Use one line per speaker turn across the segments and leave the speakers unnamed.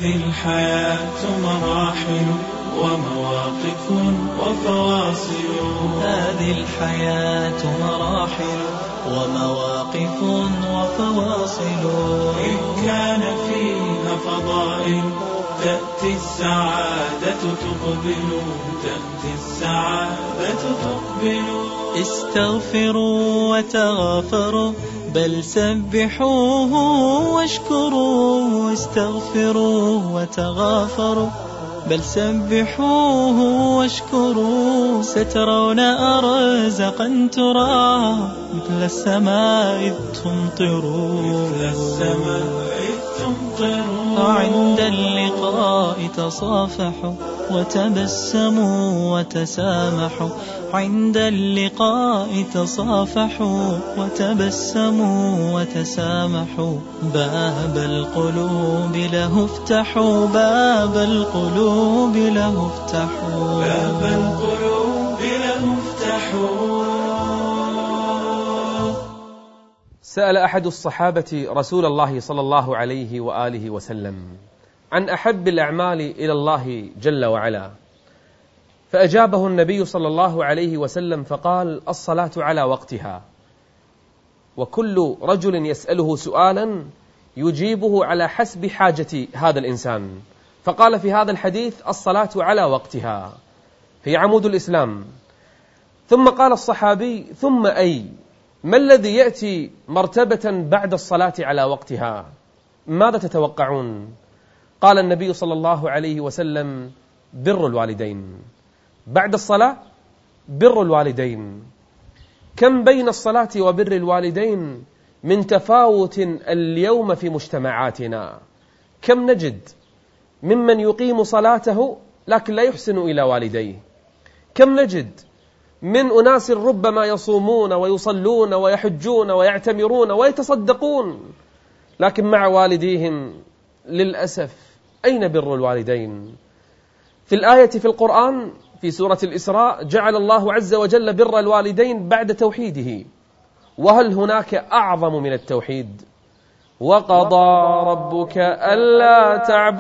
هذه الحياة مراحل ومواقف وفواصل.
هذه الحياة مراحل ومواقف وفواصل.
إن كان فيها فضائل تأتي السعادة تقبل، تأتي السعادة تقبل.
استغفروا وتغافروا بل سبحوه واشكروا. استغفروا وتغافروا بل سبحوه واشكروا. سترون أرزقا ترى مثل السماء إذ تمطروا. عند اللقاء تصافحوا وتبسموا وتسامحوا. عند اللقاء تصافحوا وتبسموا وتسامحوا. باب القلوب له افتحوا. باب القلوب له افتحوا.
باب القلوب له افتحوا.
سأل أحد الصحابة رسول الله صلى الله عليه وآله وسلم عن أحب الأعمال إلى الله جل وعلا، فأجابه النبي صلى الله عليه وسلم فقال: الصلاة على وقتها. وكل رجل يسأله سؤالا يجيبه على حسب حاجة هذا الإنسان، فقال في هذا الحديث: الصلاة على وقتها هي عمود الإسلام. ثم قال الصحابي: ثم أي؟ ما الذي يأتي مرتبة بعد الصلاة على وقتها؟ ماذا تتوقعون؟ قال النبي صلى الله عليه وسلم: بر الوالدين. بعد الصلاة بر الوالدين. كم بين الصلاة وبر الوالدين من تفاوت اليوم في مجتمعاتنا. كم نجد ممن يقيم صلاته لكن لا يحسن إلى والديه. كم نجد من أناس ربما يصومون ويصلون ويحجون ويعتمرون ويتصدقون، لكن مع والديهم للأسف أين بر الوالدين؟ في الآية في القرآن في سورة الإسراء جعل الله عز وجل بر الوالدين بعد توحيده، وهل هناك أعظم من التوحيد؟ وقضى ربك ألا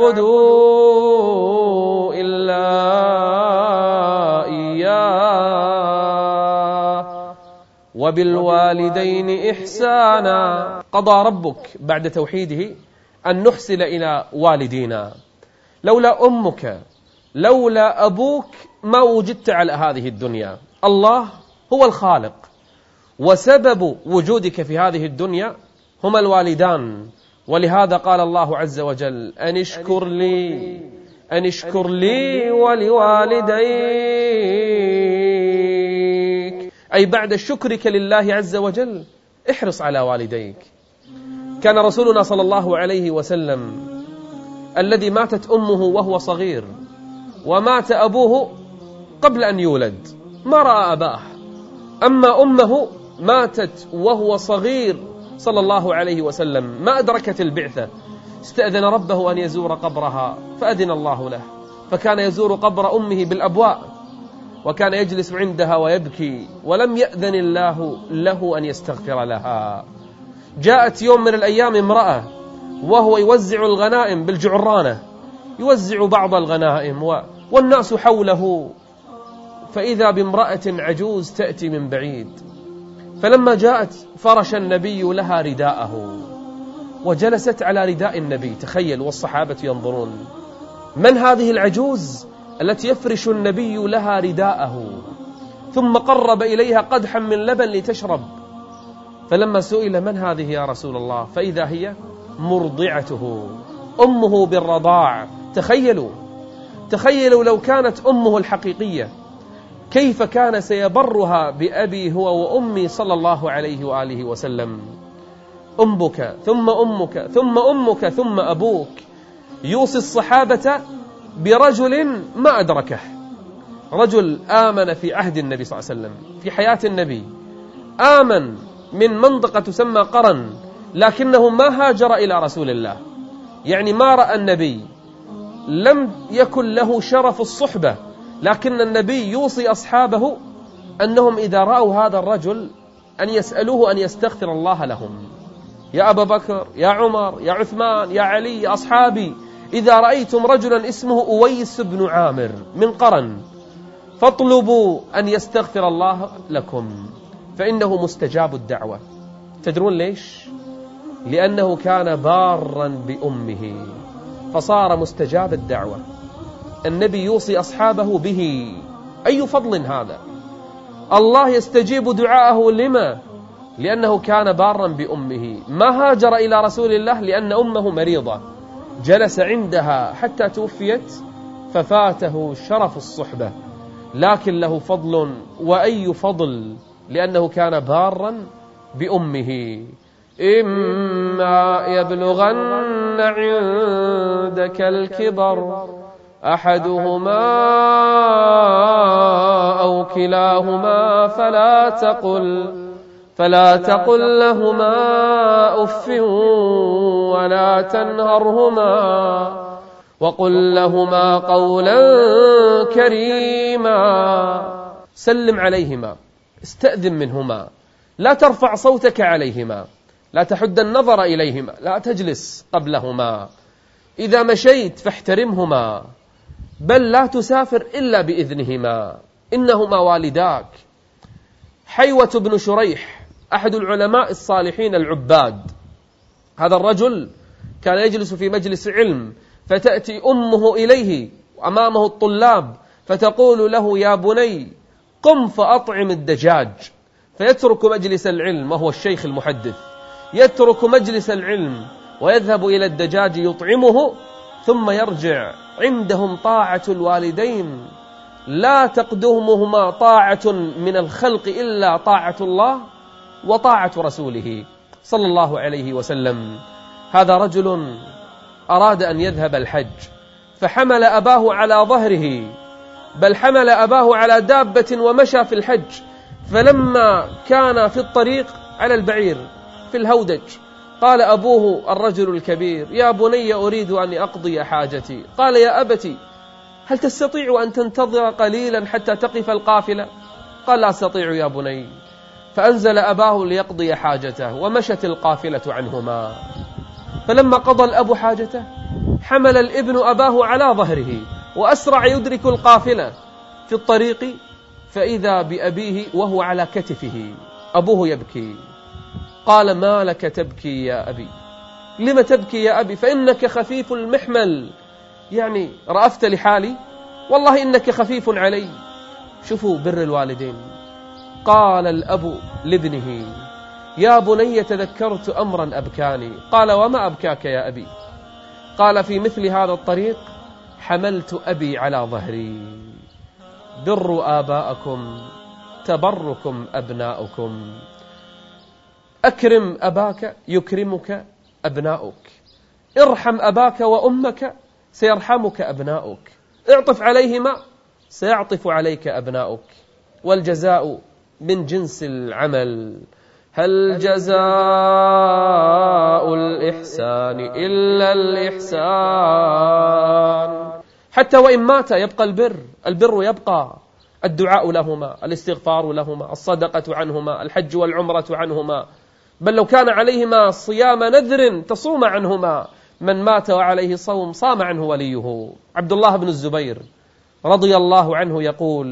تعبدوا إلا إياه وبالوالدين إحسانا. قضى ربك بعد توحيده أن نحسن إلى والدينا. لولا أمك لولا أبوك ما وجدت على هذه الدنيا. الله هو الخالق، وسبب وجودك في هذه الدنيا هما الوالدان. ولهذا قال الله عز وجل: أن اشكر لي ولوالديك. أي بعد شكرك لله عز وجل احرص على والديك. كان رسولنا صلى الله عليه وسلم الذي ماتت أمه وهو صغير ومات أبوه قبل أن يولد ما رأى أباه، أما أمه ماتت وهو صغير صلى الله عليه وسلم ما أدركت البعثة. استأذن ربه أن يزور قبرها فأذن الله له، فكان يزور قبر أمه بالأبواء، وكان يجلس عندها ويبكي، ولم يأذن الله له أن يستغفر لها. جاءت يوم من الأيام امرأة وهو يوزع الغنائم بالجعرانة، يوزع بعض الغنائم والناس حوله، فإذا بامرأة عجوز تأتي من بعيد. فلما جاءت فرش النبي لها رداءه وجلست على رداء النبي. تخيل، والصحابة ينظرون من هذه العجوز التي يفرش النبي لها رداءه؟ ثم قرب إليها قدحا من لبن لتشرب. فلما سئل من هذه يا رسول الله فإذا هي مرضعته، أمه بالرضاع. تخيلوا لو كانت أمه الحقيقية كيف كان سيبرها بأبي هو وأمي صلى الله عليه وآله وسلم. أمك ثم أمك ثم أمك ثم أبوك. يوصي الصحابة برجل ما أدركه، رجل آمن في عهد النبي صلى الله عليه وسلم في حياة النبي، آمن من منطقة تسمى قرن، لكنه ما هاجر إلى رسول الله، يعني ما رأى النبي، لم يكن له شرف الصحبة، لكن النبي يوصي أصحابه أنهم إذا رأوا هذا الرجل أن يسألوه أن يستغفر الله لهم. يا أبا بكر، يا عمر، يا عثمان، يا علي، يا أصحابي، إذا رأيتم رجلا اسمه أويس بن عامر من قرن فاطلبوا أن يستغفر الله لكم فإنه مستجاب الدعوة. تدرون ليش؟ لأنه كان بارا بأمه فصار مستجاب الدعوة. النبي يوصي أصحابه به. أي فضل هذا؟ الله يستجيب دعاءه لما؟ لأنه كان بارا بأمه. ما هاجر إلى رسول الله لأن أمه مريضة، جلس عندها حتى توفيت ففاته شرف الصحبة، لكن له فضل. وأي فضل؟ لأنه كان بارا بأمه. إما يبلغن عندك الكبر أحدهما أو كلاهما فلا تقل لهما أف ولا تنهرهما وقل لهما قولا كريما. سلم عليهما، استأذن منهما، لا ترفع صوتك عليهما، لا تحد النظر إليهما، لا تجلس قبلهما. إذا مشيت فاحترمهما، بل لا تسافر إلا بإذنهما، إنهما والداك. حيوة بن شريح أحد العلماء الصالحين العباد، هذا الرجل كان يجلس في مجلس علم فتأتي أمه إليه وأمامه الطلاب فتقول له: يا بني قم فأطعم الدجاج. فيترك مجلس العلم، وهو الشيخ المحدث، يترك مجلس العلم ويذهب إلى الدجاج يطعمه ثم يرجع. عندهم طاعة الوالدين لا تقدمهما طاعة من الخلق إلا طاعة الله وطاعة رسوله صلى الله عليه وسلم. هذا رجل أراد أن يذهب الحج فحمل أباه على ظهره، بل حمل أباه على دابة ومشى في الحج. فلما كان في الطريق على البعير في الهودج قال أبوه الرجل الكبير: يا بني أريد أن أقضي حاجتي. قال: يا أبتي هل تستطيع أن تنتظر قليلا حتى تقف القافلة؟ قال: لا أستطيع يا بني. فأنزل أباه ليقضي حاجته ومشت القافلة عنهما. فلما قضى الأب حاجته حمل الابن أباه على ظهره وأسرع يدرك القافلة في الطريق، فإذا بأبيه وهو على كتفه. أبوه يبكي. قال: ما لك تبكي يا أبي؟ لم تبكي يا أبي؟ فإنك خفيف المحمل، يعني رأفت لحالي؟ والله إنك خفيف علي. شوفوا بر الوالدين. قال الأب لابنه: يا بني تذكرت أمرا أبكاني. قال: وما أبكاك يا أبي؟ قال: في مثل هذا الطريق حملت أبي على ظهري. بروا آباءكم تبركم أبناؤكم. أكرم أباك يكرمك أبناؤك، ارحم أباك وأمك سيرحمك أبناؤك، اعطف عليهما سيعطف عليك أبناؤك. والجزاء من جنس العمل. هل جزاء الإحسان إلا الإحسان؟ حتى وإن مات يبقى البر يبقى، الدعاء لهما، الاستغفار لهما، الصدقة عنهما، الحج والعمرة عنهما، بل لو كان عليهما صيام نذر تصوم عنهما. من مات وعليه صوم صام عنه وليه. عبد الله بن الزبير رضي الله عنه يقول: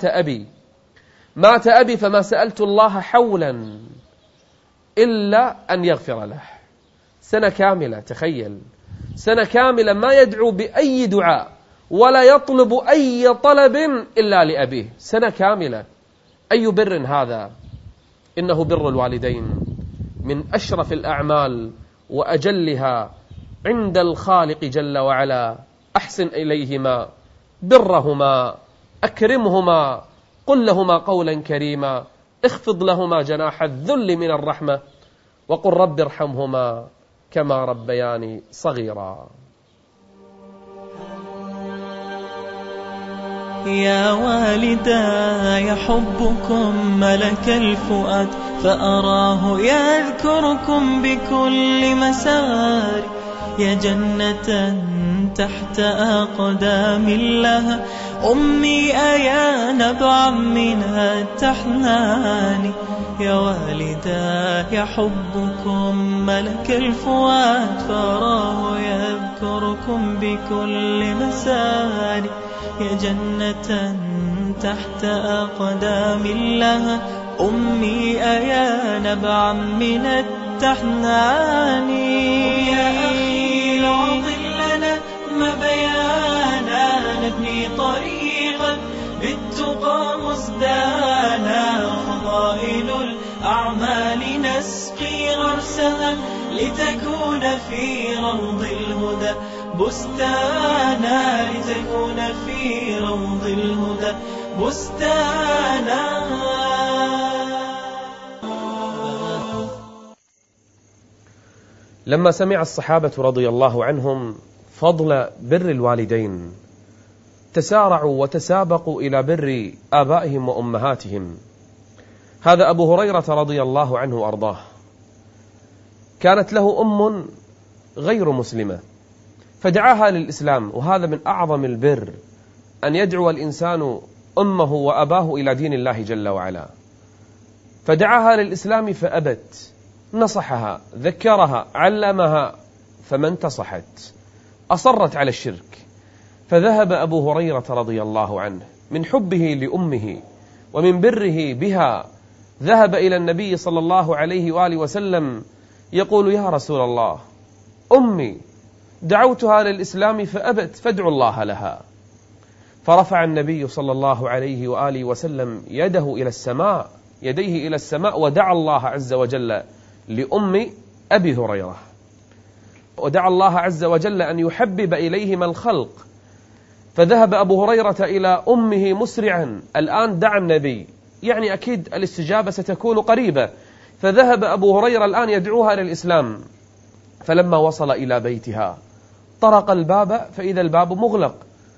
مات أبي فما سألت الله حولا إلا أن يغفر له. سنة كاملة، تخيل، سنة كاملة ما يدعو بأي دعاء ولا يطلب أي طلب إلا لأبيه، سنة كاملة. أي بر هذا؟ إنه بر الوالدين من أشرف الأعمال وأجلها عند الخالق جل وعلا. أحسن إليهما، برهما، أكرمهما، قل لهما قولا كريما، اخفض لهما جناح الذل من الرحمة، وقل رب ارحمهما كما ربياني صغيرا.
يا والداي حبكم ملك الفؤاد، فأراه يذكركم بكل مسار. يا جنة تحت أقدام الله، أمي أيا نبعا من التحنان. يا والداي حبكم ملك الفؤاد، فأراه يذكركم يذكركم بكل مسار. يا جنة تحت أقدام الله أمي أيا نبعا من التحنان.
يا أخي العظم لنا ما بيانا نبني طريقا بالتقى مزدانا. فضائل الأعمال نسقي غرسها لتكون في روض الهدى بستانا. لتكون في روض الهدى بستانا.
لما سمع الصحابة رضي الله عنهم فضل بر الوالدين تسارعوا وتسابقوا إلى بر آبائهم وأمهاتهم. هذا أبو هريرة رضي الله عنه وأرضاه كانت له أم غير مسلمة فدعاها للإسلام، وهذا من أعظم البر أن يدعو الإنسان أمه وأباه إلى دين الله جل وعلا. فدعاها للإسلام فأبت، نصحها، ذكرها، علمها، فما انتصحت، أصرت على الشرك. فذهب أبو هريرة رضي الله عنه من حبه لأمه ومن بره بها ذهب إلى النبي صلى الله عليه وآله وسلم يقول: يا رسول الله، أمي دعوتها للإسلام فأبت، فادعوا الله لها. فرفع النبي صلى الله عليه وآله وسلم يديه إلى السماء ودعا الله عز وجل لأم أبي هريرة، ودعا الله عز وجل أن يحبب إليهما الخلق. فذهب أبو هريرة إلى أمه مسرعا، الآن دعا النبي، يعني أكيد الاستجابة ستكون قريبة. فذهب أبو هريرة الآن يدعوها للإسلام. فلما وصل إلى بيتها طرق الباب فإذا الباب مغلق،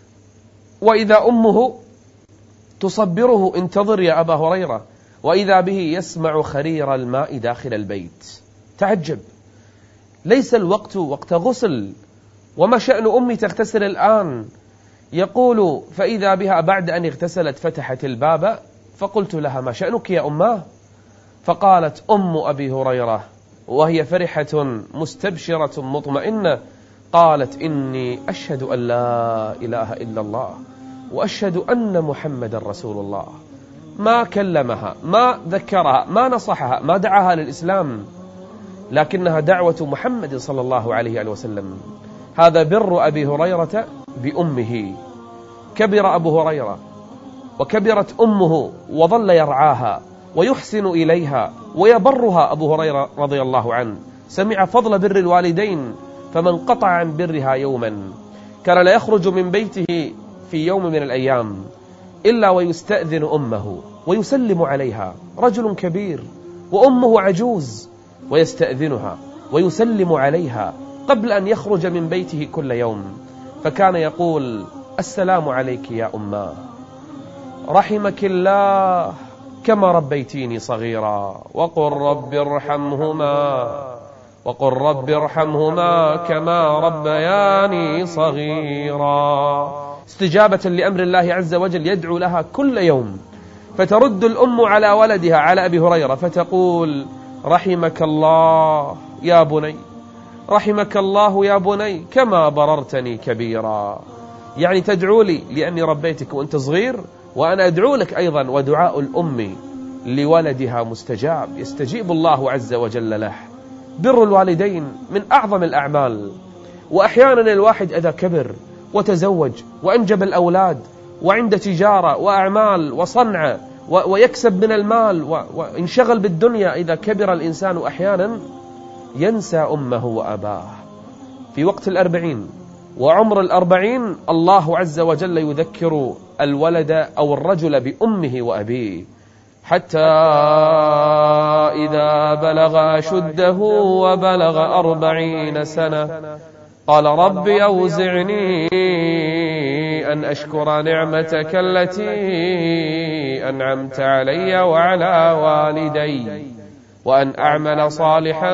وإذا أمه تصبره: انتظر يا أبا هريرة. وإذا به يسمع خرير الماء داخل البيت. تعجب، ليس الوقت وقت غسل، وما شأن أمي تغتسل الآن؟ يقول: فإذا بها بعد أن اغتسلت فتحت الباب، فقلت لها: ما شأنك يا أماه؟ فقالت أم أبي هريرة وهي فرحة مستبشرة مطمئنة، قالت: إني أشهد أن لا إله إلا الله وأشهد أن محمد رسول الله. ما كلمها، ما ذكرها، ما نصحها، ما دعاها للإسلام، لكنها دعوة محمد صلى الله عليه وسلم. هذا بر أبي هريرة بأمه. كبر أبو هريرة وكبرت أمه وظل يرعاها ويحسن إليها ويبرها. أبو هريرة رضي الله عنه سمع فضل بر الوالدين فمن قطع عن برها يوما كان لا يخرج من بيته في يوم من الأيام إلا ويستأذن أمه ويسلم عليها. رجل كبير وأمه عجوز ويستأذنها ويسلم عليها قبل أن يخرج من بيته كل يوم. فكان يقول: السلام عليك يا أماه، رحمك الله كما ربيتيني صغيرا، وقل رب ارحمهما كما ربياني صغيرا. استجابة لأمر الله عز وجل يدعو لها كل يوم. فترد الأم على ولدها على أبي هريرة فتقول: رحمك الله يا بني، رحمك الله يا بني كما بررتني كبيرا. يعني تدعو لي لأني ربيتك وأنت صغير، وأنا أدعو لك أيضا. ودعاء الأم لولدها مستجاب، يستجيب الله عز وجل له. بر الوالدين من أعظم الأعمال. وأحيانا الواحد إذا كبر وتزوج وأنجب الأولاد وعند تجارة وأعمال وصنعة ويكسب من المال وانشغل بالدنيا، إذا كبر الإنسان أحيانا ينسى أمه وأباه. في وقت 40 وعمر 40 الله عز وجل يذكر الولد أو الرجل بأمه وأبيه، حتى إذا بلغ أشده وبلغ 40 سنة قال: رب أوزعني أن أشكر نعمتك التي أنعمت علي وعلى والدي وأن أعمل صالحا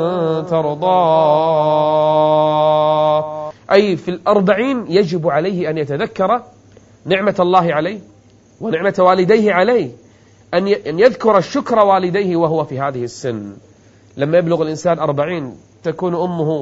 ترضاه. أي في 40 يجب عليه أن يتذكر نعمة الله عليه ونعمة والديه عليه، أن يذكر الشكر والديه وهو في هذه السن. لما يبلغ الإنسان 40 تكون أمه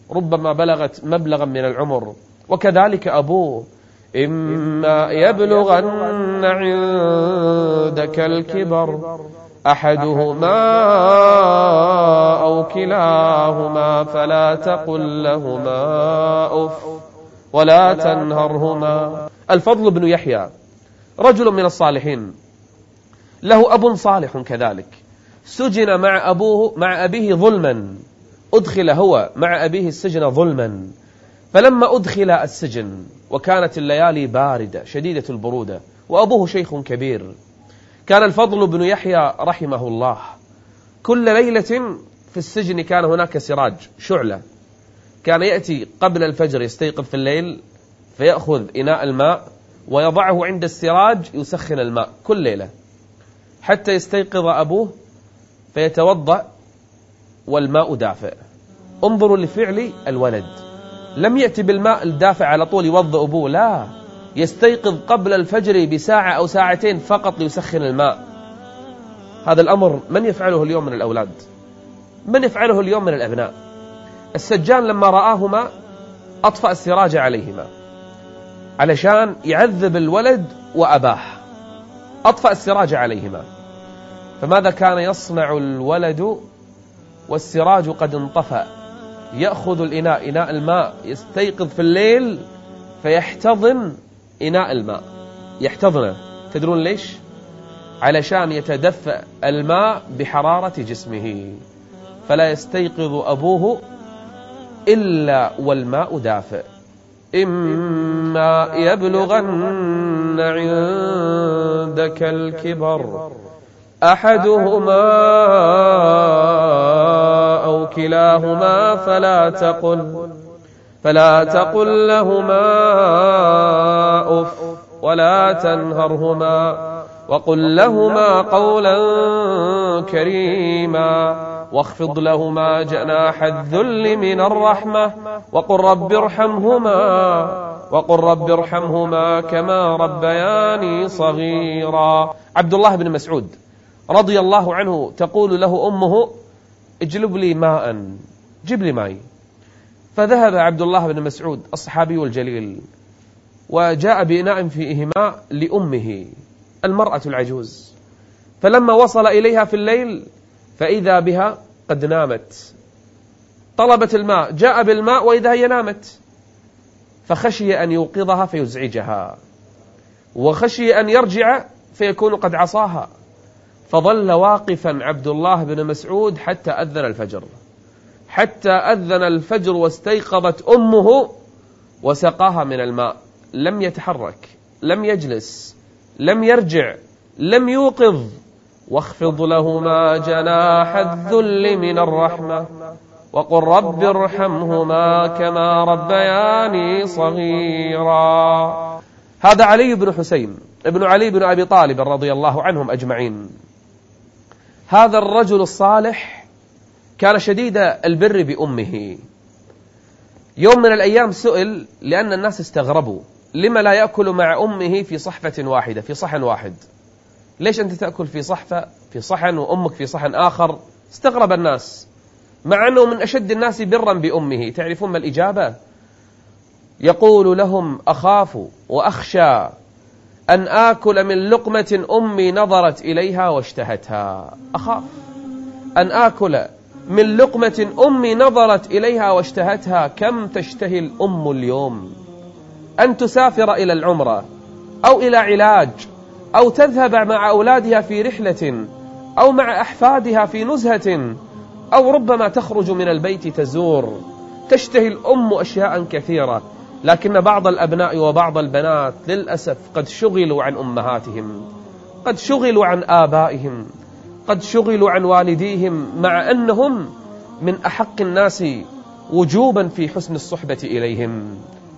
ربما بلغت مبلغا من العمر، وكذلك أبوه. إما يبلغن عندك الكبر أحدهما أو كلاهما فلا تقل لهما أف ولا تنهرهما. الفضل بن يحيى رجل من الصالحين، له أب صالح كذلك، سجن مع أبيه ظلما، أدخل هو مع أبيه السجن ظلما. فلما أدخل السجن وكانت الليالي باردة شديدة البرودة وأبوه شيخ كبير، كان الفضل بن يحيى رحمه الله كل ليلة في السجن كان هناك سراج شعلة، كان يأتي قبل الفجر يستيقظ في الليل فيأخذ إناء الماء ويضعه عند السراج يسخن الماء كل ليلة حتى يستيقظ أبوه فيتوضأ والماء دافئ. انظروا لفعل الولد، لم يأتي بالماء الدافئ على طول يوضأ أبوه، لا، يستيقظ قبل الفجر بساعة أو ساعتين فقط ليسخن الماء. هذا الأمر من يفعله اليوم من الأولاد؟ من يفعله اليوم من الأبناء؟ السجان لما رآهما أطفأ السراج عليهما علشان يعذب الولد وأباه، أطفأ السراج عليهما. فماذا كان يصنع الولد والسراج قد انطفأ؟ يأخذ الإناء، إناء الماء، يستيقظ في الليل فيحتضن إناء الماء، يحتضنه. تدرون ليش؟ علشان يتدفأ الماء بحرارة جسمه، فلا يستيقظ أبوه إلا والماء دافئ. إما يبلغن عندك الكبر أحدهما أو كلاهما فلا تقل لهما أف ولا تنهرهما وقل لهما قولا كريما واخفض لهما جناح الذل من الرحمة وقل رب ارحمهما كما ربياني صغيرا. عبد الله بن مسعود رضي الله عنه تقول له أمه اجلب لي ماء، جيب لي ماء. فذهب عبد الله بن مسعود الصحابي الجليل وجاء بإناء فيه ماء لأمه المرأة العجوز، فلما وصل إليها في الليل فإذا بها قد نامت، طلبت الماء، جاء بالماء وإذا هي نامت، فخشي أن يوقظها فيزعجها، وخشي أن يرجع فيكون قد عصاها، فظل واقفا عبد الله بن مسعود حتى أذن الفجر واستيقظت أمه وسقاها من الماء، لم يتحرك، لم يجلس، لم يرجع، لم يوقظ. واخفض لهما جناح الذل من الرحمة وقل رب ارحمهما كما ربياني صغيرا. هذا علي بن حسين ابن علي بن أبي طالب رضي الله عنهم أجمعين. هذا الرجل الصالح كان شديد البر بأمه. يوم من الأيام سئل لأن الناس استغربوا لما لا يأكل مع أمه في صحفة واحدة، في صحن واحد، ليش أنت تأكل في صحن وأمك في صحن آخر؟ استغرب الناس مع أنه من أشد الناس برا بأمه. تعرفون ما الإجابة؟ يقول لهم أخاف وأخشى أن آكل من لقمة أمي نظرت إليها واشتهتها. أخاف أن آكل من لقمة أمي نظرت إليها واشتهتها. كم تشتهي الأم اليوم أن تسافر إلى العمرة أو إلى علاج أو تذهب مع أولادها في رحلة أو مع أحفادها في نزهة أو ربما تخرج من البيت تزور. تشتهي الأم أشياء كثيرة، لكن بعض الأبناء وبعض البنات للأسف قد شغلوا عن أمهاتهم، قد شغلوا عن آبائهم، قد شغلوا عن والديهم، مع أنهم من أحق الناس وجوبا في حسن الصحبة إليهم.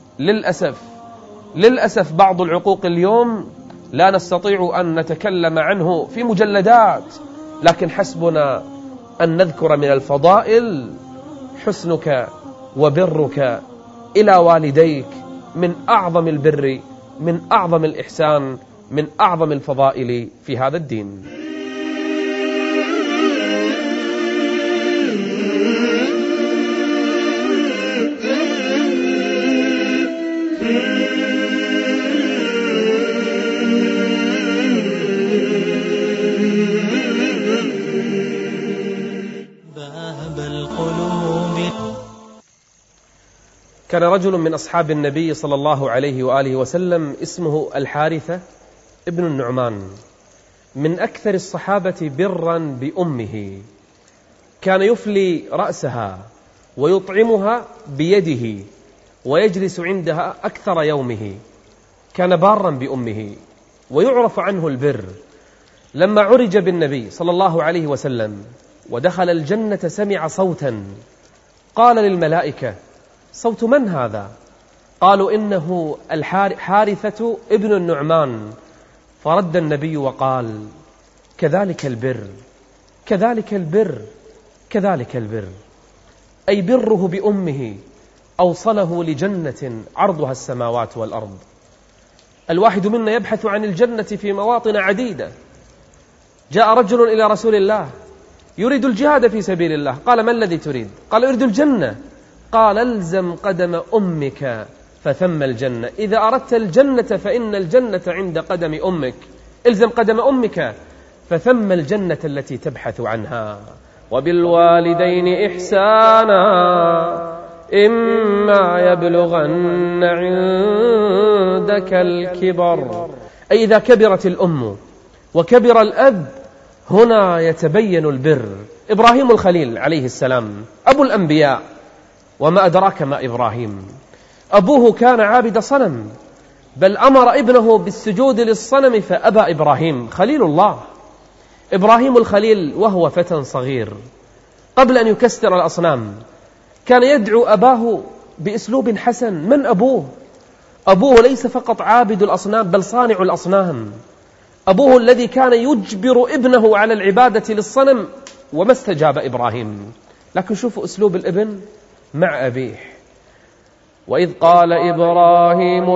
للأسف بعض العقوق اليوم لا نستطيع أن نتكلم عنه في مجلدات، لكن حسبنا أن نذكر من الفضائل حسنك وبرك إلى والديك، من أعظم البر، من أعظم الإحسان، من أعظم الفضائل في هذا الدين. كان رجل من أصحاب النبي صلى الله عليه وآله وسلم اسمه الحارثة ابن النعمان، من أكثر الصحابة برا بأمه، كان يفلي رأسها ويطعمها بيده ويجلس عندها أكثر يومه، كان بارا بأمه ويعرف عنه البر. لما عرج بالنبي صلى الله عليه وسلم ودخل الجنة سمع صوتا، قال للملائكة: صوت من هذا؟ قالوا: إنه حارثة ابن النعمان. فرد النبي وقال: كذلك البر، كذلك البر، كذلك البر، أي بره بأمه أوصله لجنة عرضها السماوات والأرض. الواحد منا يبحث عن الجنة في مواطن عديدة. جاء رجل إلى رسول الله يريد الجهاد في سبيل الله، قال: ما الذي تريد؟ قال: أريد الجنة. قال: الزم قدم أمك فثم الجنة. إذا أردت الجنة فإن الجنة عند قدم أمك، الزم قدم أمك فثم الجنة التي تبحث عنها. وبالوالدين إحسانا إما يبلغن عندك الكبر، أي إذا كبرت الأم وكبر الأب هنا يتبين البر. إبراهيم الخليل عليه السلام أبو الأنبياء، وما أدراك ما إبراهيم، أبوه كان عابد صنم، بل أمر ابنه بالسجود للصنم فأبى إبراهيم خليل الله. إبراهيم الخليل وهو فتى صغير قبل أن يكسر الأصنام كان يدعو أباه بأسلوب حسن. من أبوه؟ أبوه ليس فقط عابد الأصنام بل صانع الأصنام. أبوه الذي كان يجبر ابنه على العبادة للصنم وما استجاب إبراهيم. لكن شوفوا أسلوب الابن مع أبيه. وإذ قال إبراهيم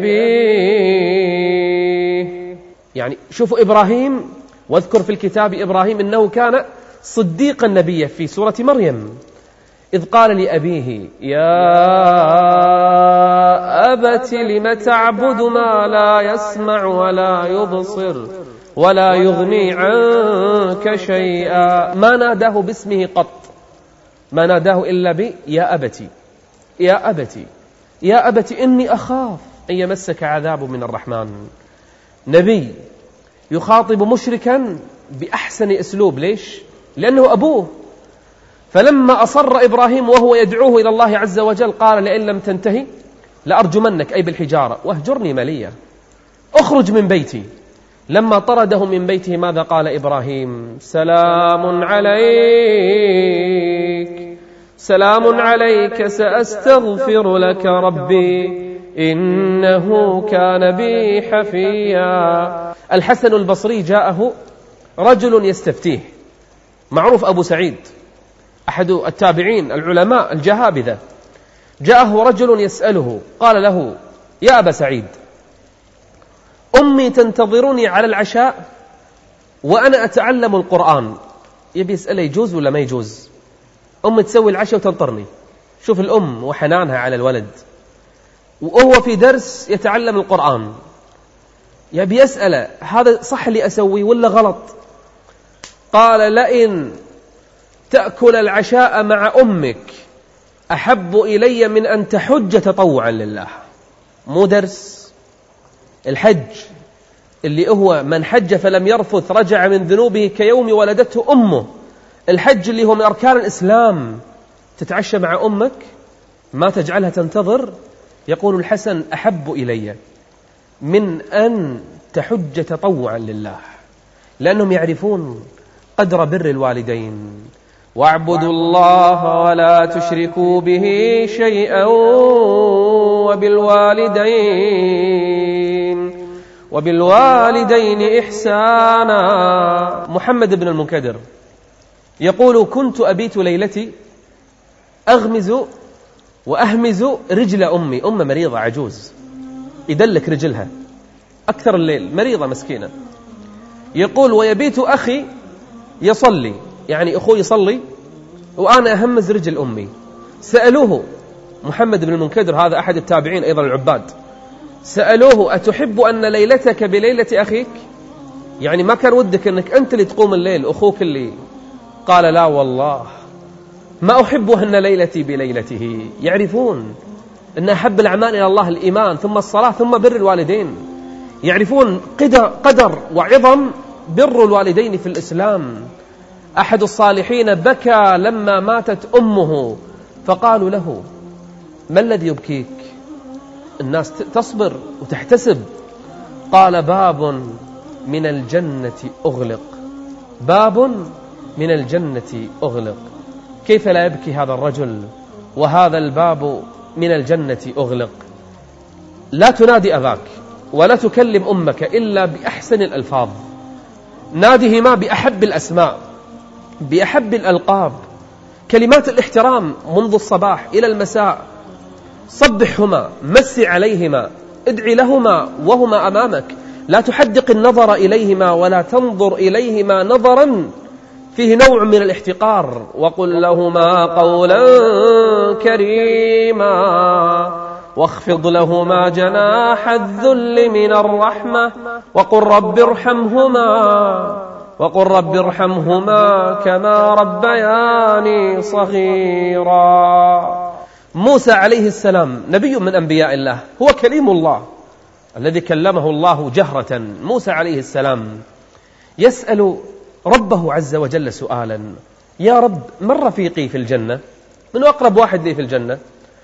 لأبيه، يعني شوفوا إبراهيم، واذكر في الكتاب إبراهيم إنه كان صديقا نبيا في سورة مريم. إذ قال لأبيه: يا أبت لم تعبد ما لا يسمع ولا يبصر ولا يغني عنك شيئا. ما ناداه باسمه قط، ما ناداه إلا يا أبتي، يا أبتي، يا أبتي إني أخاف أن يمسك عذاب من الرحمن. نبي يخاطب مشركا بأحسن أسلوب. ليش؟ لأنه أبوه. فلما أصر إبراهيم وهو يدعوه إلى الله عز وجل قال: لئن لم تنتهي لأرجمنك، أي بالحجارة، واهجرني مليا، أخرج من بيتي. لما طرده من بيته ماذا قال إبراهيم؟ سلام عليك، سلام عليك، سأستغفر لك ربي إنه كان بي حفيا. الحسن البصري جاءه رجل يستفتيه، معروف أبو سعيد أحد التابعين العلماء الجهابذة. جاءه رجل يسأله، قال له: يا أبا سعيد، أمي تنتظرني على العشاء وأنا أتعلم القرآن. يبي يسأله يجوز ولا ما يجوز؟ أمي تسوي العشاء وتنطرني. شوف الأم وحنانها على الولد، وهو في درس يتعلم القرآن. يبي يسأله هذا صح اللي أسوي ولا غلط؟ قال: لئن تأكل العشاء مع أمك أحب إلي من أن تحج تطوعا لله. مو درس الحج اللي هو من حج فلم يرفث رجع من ذنوبه كيوم ولدته أمه. الحج اللي هو من أركان الإسلام. تتعشى مع أمك ما تجعلها تنتظر. يقول الحسن: أحب إلي من أن تحج تطوعا لله، لأنهم يعرفون قدر بر الوالدين. واعبدوا الله ولا تشركوا به شيئا وبالوالدين إحسانا. محمد بن المنكدر يقول: كنت أبيت ليلتي أغمز وأهمز رجل أمي. أم مريضة عجوز يدلك رجلها أكثر الليل، مريضة مسكينة. يقول: ويبيت أخي يصلي، يعني أخوي يصلي وأنا أهمز رجل أمي. سألوه محمد بن المنكدر، هذا أحد التابعين أيضا العباد، سألوه: أتحب أن ليلتك بليلة أخيك؟ يعني ما كان ودك أنك أنت اللي تقوم الليل أخوك اللي؟ قال: لا والله ما أحب أن ليلتي بليلته. يعرفون أن أحب الأعمال إلى الله الإيمان، ثم الصلاة، ثم بر الوالدين. يعرفون قدر وعظم بر الوالدين في الإسلام. أحد الصالحين بكى لما ماتت أمه، فقالوا له: ما الذي يبكيك؟ الناس تصبر وتحتسب. قال: باب من الجنة أغلق، باب من الجنة أغلق. كيف لا يبكي هذا الرجل وهذا الباب من الجنة أغلق؟ لا تنادي أباك ولا تكلم أمك إلا بأحسن الألفاظ، نادهما بأحب الأسماء، بأحب الألقاب، كلمات الاحترام منذ الصباح إلى المساء. صبحهما، مسي عليهما، ادعي لهما وهما أمامك. لا تحدق النظر إليهما ولا تنظر إليهما نظرا فيه نوع من الاحتقار. وقل لهما قولا كريما واخفض لهما جناح الذل من الرحمة وقل رب ارحمهما كما ربياني صغيرا. موسى عليه السلام نبي من أنبياء الله، هو كليم الله الذي كلمه الله جهرة. موسى عليه السلام يسأل ربه عز وجل سؤالا: يا رب، من رفيقي في الجنة؟ من أقرب واحد لي في الجنة؟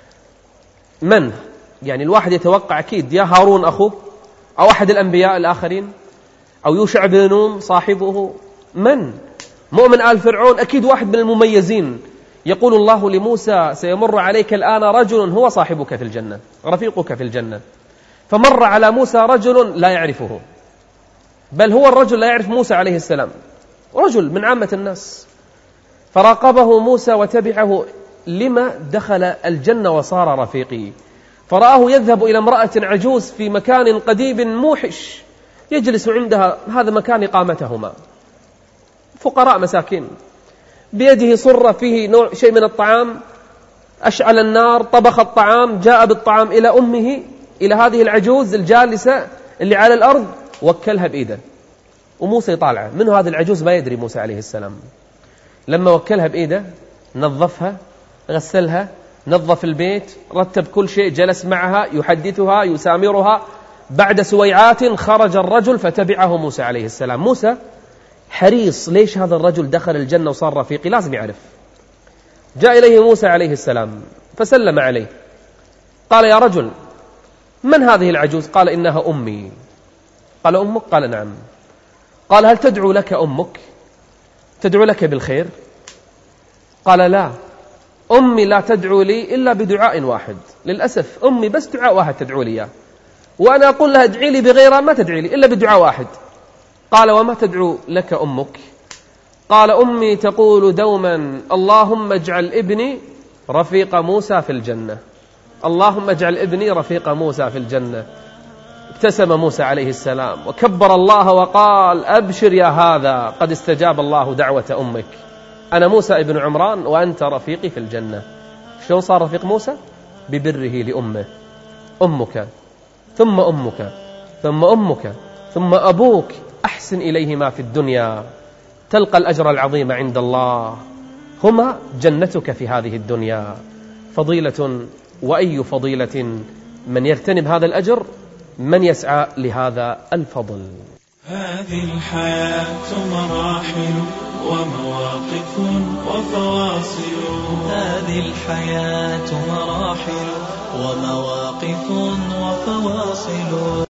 من؟ يعني الواحد يتوقع أكيد يا هارون أخوه، أو أحد الأنبياء الآخرين، أو يوشع بن نون صاحبه. من؟ مؤمن آل فرعون أكيد واحد من المميزين. يقول الله لموسى: سيمر عليك الآن رجل هو صاحبك في الجنة، رفيقك في الجنة. فمر على موسى رجل لا يعرفه، بل هو الرجل لا يعرف موسى عليه السلام، رجل من عامة الناس. فراقبه موسى وتبعه: لما دخل الجنة وصار رفيقي؟ فرآه يذهب إلى امرأة عجوز في مكان قديم موحش يجلس عندها، هذا مكان إقامتهما، فقراء مساكين، بيده صرة فيه شيء من الطعام، أشعل النار، طبخ الطعام، جاء بالطعام إلى أمه، إلى هذه العجوز الجالسة اللي على الأرض، وكلها بإيده. وموسى يطالعه، من هذه العجوز ما يدري موسى عليه السلام. لما وكلها بإيده نظفها، غسلها، نظف البيت، رتب كل شيء، جلس معها يحدثها يسامرها. بعد سويعات خرج الرجل فتبعه موسى عليه السلام. موسى حريص، ليش هذا الرجل دخل الجنة وصار رفيقي؟ لازم يعرف. جاء إليه موسى عليه السلام فسلم عليه، قال: يا رجل، من هذه العجوز؟ قال: إنها أمي. قال: أمك؟ قال: نعم. قال: هل تدعو لك أمك؟ تدعو لك بالخير؟ قال: لا، أمي لا تدعو لي إلا بدعاء واحد. للأسف أمي بس دعاء واحد تدعو لي، وأنا أقول لها ادعي لي بغيرها ما تدعي لي إلا بدعاء واحد. قال: وما تدعو لك أمك؟ قال: أمي تقول دوما: اللهم اجعل ابني رفيق موسى في الجنة، اللهم اجعل ابني رفيق موسى في الجنة. ابتسم موسى عليه السلام وكبر الله وقال: أبشر يا هذا، قد استجاب الله دعوة أمك، أنا موسى ابن عمران وأنت رفيقي في الجنة. شلون صار رفيق موسى؟ ببره لأمه. أمك ثم أمك ثم أمك ثم أبوك، أحسن إليهما في الدنيا تلقى الأجر العظيم عند الله، هما جنتك في هذه الدنيا. فضيلة، وأي فضيلة من يغتنم هذا الأجر، من يسعى لهذا الفضل.
هذه الحياة مراحل ومواقف وفواصل، هذه الحياة مراحل ومواقف وفواصل.